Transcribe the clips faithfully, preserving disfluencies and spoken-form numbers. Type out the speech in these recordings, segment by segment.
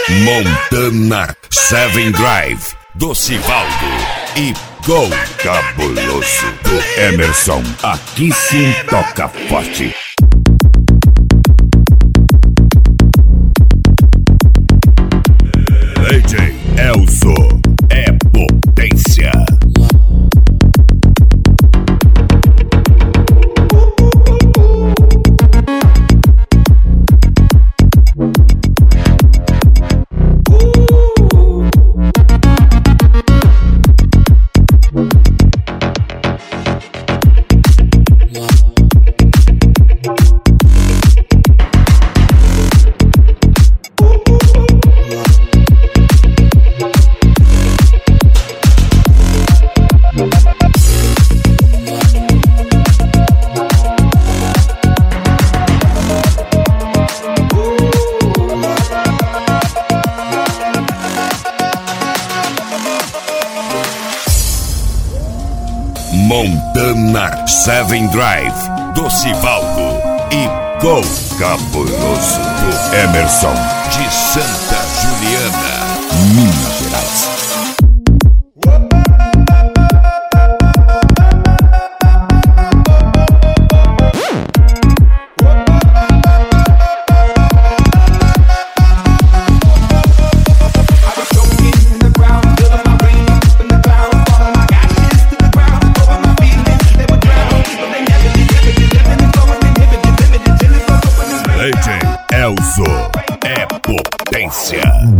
Montana Seven Drive do Sivaldo e Gol Cabuloso do Emerson. Aqui sim toca forte. D J Elzo é potência. Montana Seven Drive do Sivaldo e Gol Cabuloso do Emerson de Santa Juliana, Minas Gerais. D J Elzo é potência.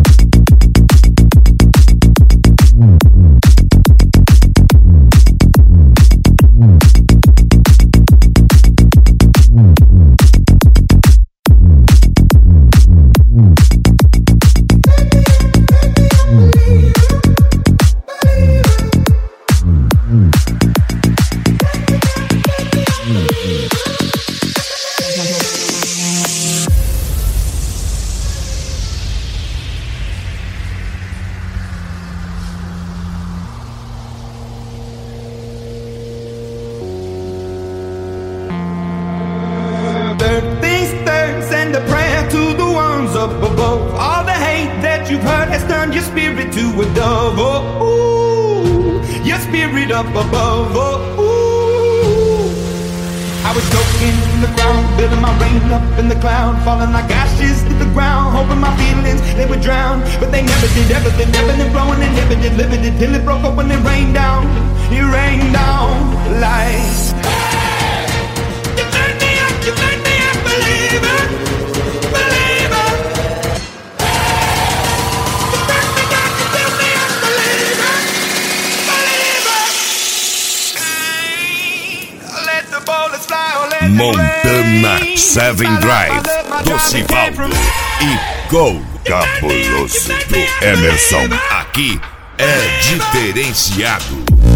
Third things third, send a prayer to the ones up above. All the hate that you've heard has turned your spirit to a dove. Oh, ooh, your spirit up above. Oh, ooh. I was choking in the ground, building my rain up in the cloud, falling like ashes to the ground, hoping my feelings they would drown, but they never did. Everything ebbing and flowing and never did, living it till it broke up when it rained down. It rained down like. You make me a believer, believer. You make me down, you feel me a believer, believer. Hey, let the bullets fly, or let Montana Seven Drive do Sivaldo e Gol Cabuloso do Emerson. Aqui é diferenciado.